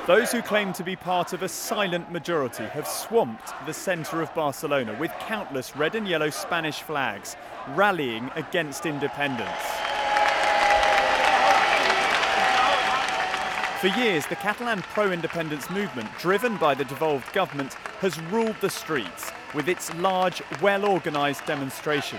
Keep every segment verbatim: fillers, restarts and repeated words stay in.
Those who claim to be part of a silent majority have swamped the centre of Barcelona with countless red and yellow Spanish flags, rallying against independence. For years, the Catalan pro-independence movement, driven by the devolved government, has ruled the streets with its large, well-organised demonstrations.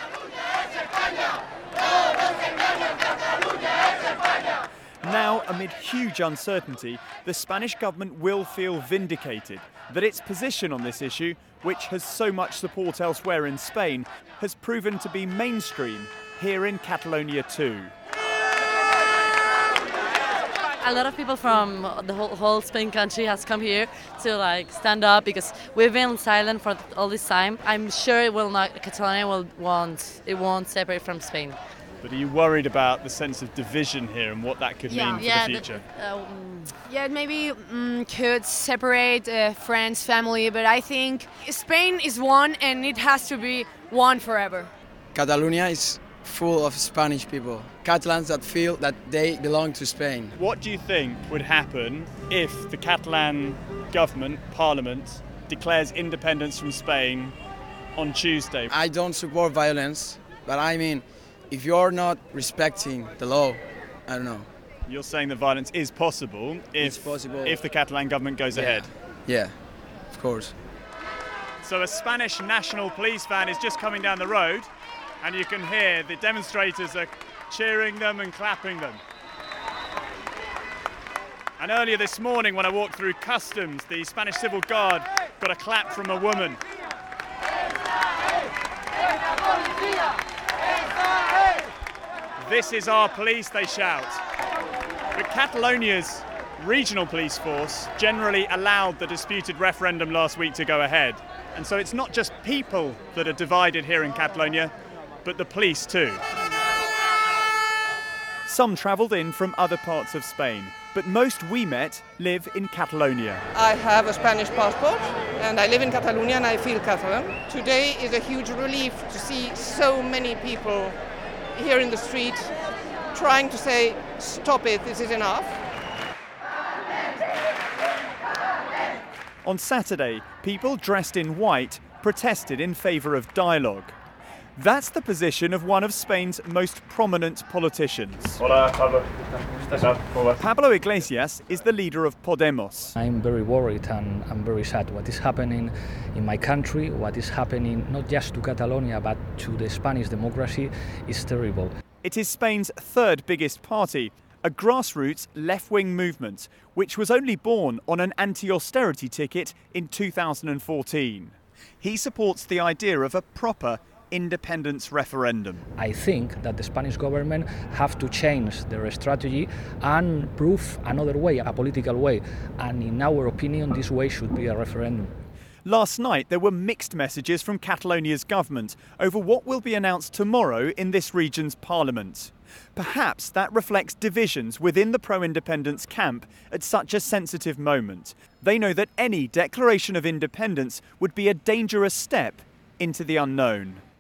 Now, amid huge uncertainty, the Spanish government will feel vindicated that its position on this issue, which has so much support elsewhere in Spain, has proven to be mainstream here in Catalonia too. A lot of people from the whole, whole Spain country has come here to like stand up because we've been silent for all this time. I'm sure it will not, Catalonia will want, it won't separate from Spain. But are you worried about the sense of division here and what that could Yeah. mean for Yeah, the future? The, uh, mm, Yeah, it maybe mm, could separate uh, friends, family, but I think Spain is one and it has to be one forever. Catalonia is full of Spanish people, Catalans that feel that they belong to Spain. What do you think would happen if the Catalan government, parliament, declares independence from Spain on Tuesday? I don't support violence, but I mean, if you're not respecting the law, I don't know. You're saying that violence is possible if, It's possible. if the Catalan government goes Yeah. ahead. Yeah, of course. So a Spanish National Police van is just coming down the road, and you can hear the demonstrators are cheering them and clapping them. And earlier this morning when I walked through customs, the Spanish Civil Guard got a clap from a woman. This is our police, they shout. But Catalonia's regional police force generally allowed the disputed referendum last week to go ahead. And so it's not just people that are divided here in Catalonia, but the police too. Some travelled in from other parts of Spain, but most we met live in Catalonia. I have a Spanish passport and I live in Catalonia and I feel Catalan. Today is a huge relief to see so many people here in the street trying to say, stop it, this is enough. On Saturday, people dressed in white protested in favour of dialogue. That's the position of one of Spain's most prominent politicians. Hola, Pablo. Pablo Iglesias is the leader of Podemos. I'm very worried and I'm very sad. What is happening in my country, what is happening not just to Catalonia but to the Spanish democracy is terrible. It is Spain's third biggest party, a grassroots left-wing movement which was only born on an anti-austerity ticket in two thousand fourteen. He supports the idea of a proper independence referendum. I think that the Spanish government have to change their strategy and prove another way, a political way. And in our opinion, this way should be a referendum. Last night, there were mixed messages from Catalonia's government over what will be announced tomorrow in this region's parliament. Perhaps that reflects divisions within the pro-independence camp at such a sensitive moment. They know that any declaration of independence would be a dangerous step into the unknown.